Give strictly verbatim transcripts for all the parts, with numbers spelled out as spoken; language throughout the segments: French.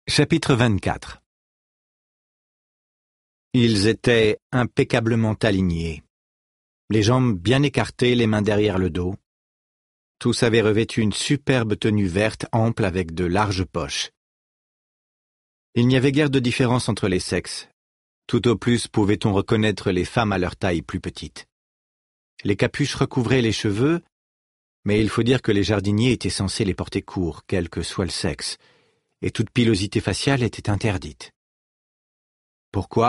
Chapitre vingt-quatre. Ils étaient impeccablement alignés, les jambes bien écartées, les mains derrière le dos. Tous avaient revêtu une superbe tenue verte ample avec de larges poches. Il n'y avait guère de différence entre les sexes. Tout au plus pouvait-on reconnaître les femmes à leur taille plus petite. Les capuches recouvraient les cheveux, mais il faut dire que les jardiniers étaient censés les porter courts, quel que soit le sexe, et toute pilosité faciale était interdite. Pourquoi ?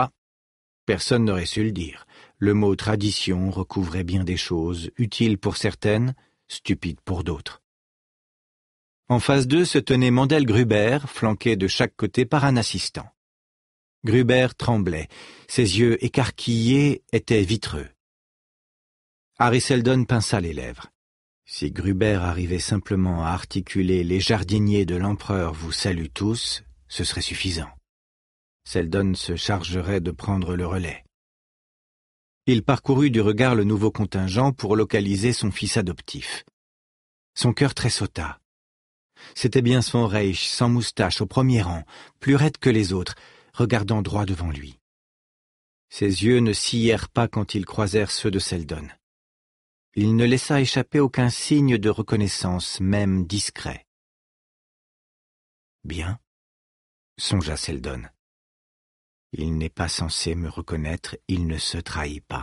Personne n'aurait su le dire. Le mot « tradition » recouvrait bien des choses, utiles pour certaines, stupides pour d'autres. En face d'eux se tenait Mandel Gruber, flanqué de chaque côté par un assistant. Gruber tremblait, ses yeux écarquillés étaient vitreux. Harry Seldon pinça les lèvres. Si Gruber arrivait simplement à articuler « Les jardiniers de l'empereur vous saluent tous », ce serait suffisant. Seldon se chargerait de prendre le relais. Il parcourut du regard le nouveau contingent pour localiser son fils adoptif. Son cœur tressauta. C'était bien son Reich, sans moustache, au premier rang, plus raide que les autres, regardant droit devant lui. Ses yeux ne sillèrent pas quand ils croisèrent ceux de Seldon. Il ne laissa échapper aucun signe de reconnaissance, même discret. « Bien, » songea Seldon. « Il n'est pas censé me reconnaître, il ne se trahit pas. »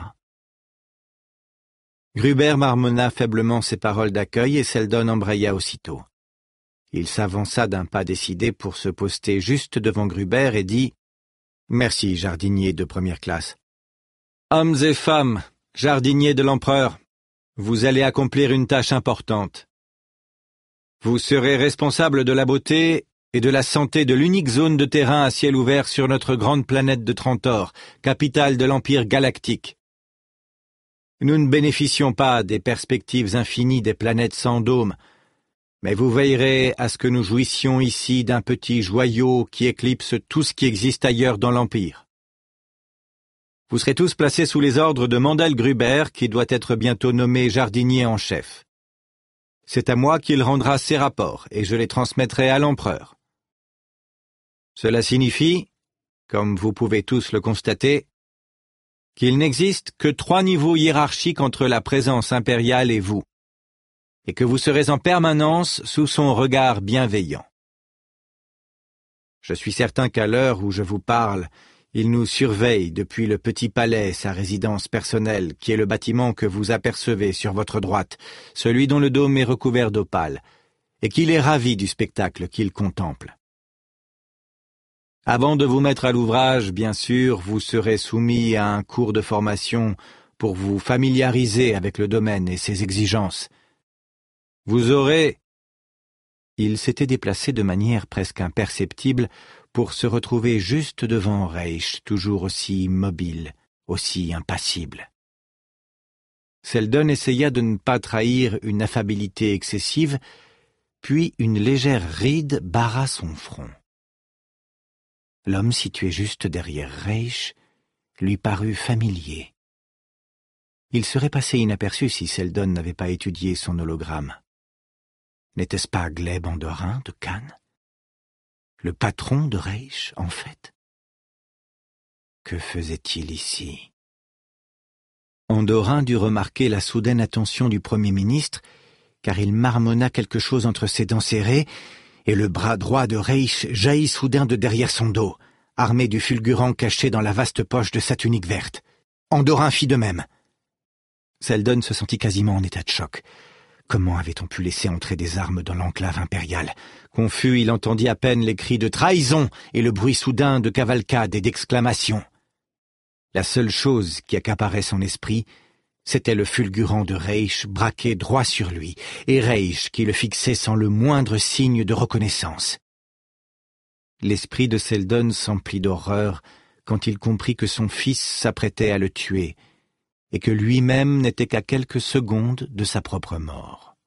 Gruber marmonna faiblement ses paroles d'accueil et Seldon embraya aussitôt. Il s'avança d'un pas décidé pour se poster juste devant Gruber et dit « Merci, jardinier de première classe. Hommes et femmes, jardiniers de l'empereur, vous allez accomplir une tâche importante. Vous serez responsable de la beauté et de la santé de l'unique zone de terrain à ciel ouvert sur notre grande planète de Trantor, capitale de l'Empire galactique. Nous ne bénéficions pas des perspectives infinies des planètes sans dôme, mais vous veillerez à ce que nous jouissions ici d'un petit joyau qui éclipse tout ce qui existe ailleurs dans l'Empire. Vous serez tous placés sous les ordres de Mandel Gruber, qui doit être bientôt nommé jardinier en chef. C'est à moi qu'il rendra ses rapports, et je les transmettrai à l'empereur. Cela signifie, comme vous pouvez tous le constater, qu'il n'existe que trois niveaux hiérarchiques entre la présence impériale et vous, et que vous serez en permanence sous son regard bienveillant. Je suis certain qu'à l'heure où je vous parle, il nous surveille depuis le petit palais, sa résidence personnelle, qui est le bâtiment que vous apercevez sur votre droite, celui dont le dôme est recouvert d'opale, et qu'il est ravi du spectacle qu'il contemple. Avant de vous mettre à l'ouvrage, bien sûr, vous serez soumis à un cours de formation pour vous familiariser avec le domaine et ses exigences. Vous aurez... Il s'était déplacé de manière presque imperceptible pour se retrouver juste devant Reich, toujours aussi immobile, aussi impassible. Seldon essaya de ne pas trahir une affabilité excessive, puis une légère ride barra son front. L'homme situé juste derrière Reich lui parut familier. Il serait passé inaperçu si Seldon n'avait pas étudié son hologramme. N'était-ce pas Gleb Andorin de Cannes? Le patron de Reich, en fait? Que faisait-il ici? Andorin dut remarquer la soudaine attention du Premier ministre, car il marmonna quelque chose entre ses dents serrées, et le bras droit de Reich jaillit soudain de derrière son dos, armé du fulgurant caché dans la vaste poche de sa tunique verte. Andorin fit de même. Seldon se sentit quasiment en état de choc. Comment avait-on pu laisser entrer des armes dans l'enclave impériale? Confus, il entendit à peine les cris de trahison et le bruit soudain de cavalcade et d'exclamations. La seule chose qui accaparait son esprit, c'était le fulgurant de Reich braqué droit sur lui, et Reich qui le fixait sans le moindre signe de reconnaissance. L'esprit de Seldon s'emplit d'horreur quand il comprit que son fils s'apprêtait à le tuer, et que lui-même n'était qu'à quelques secondes de sa propre mort.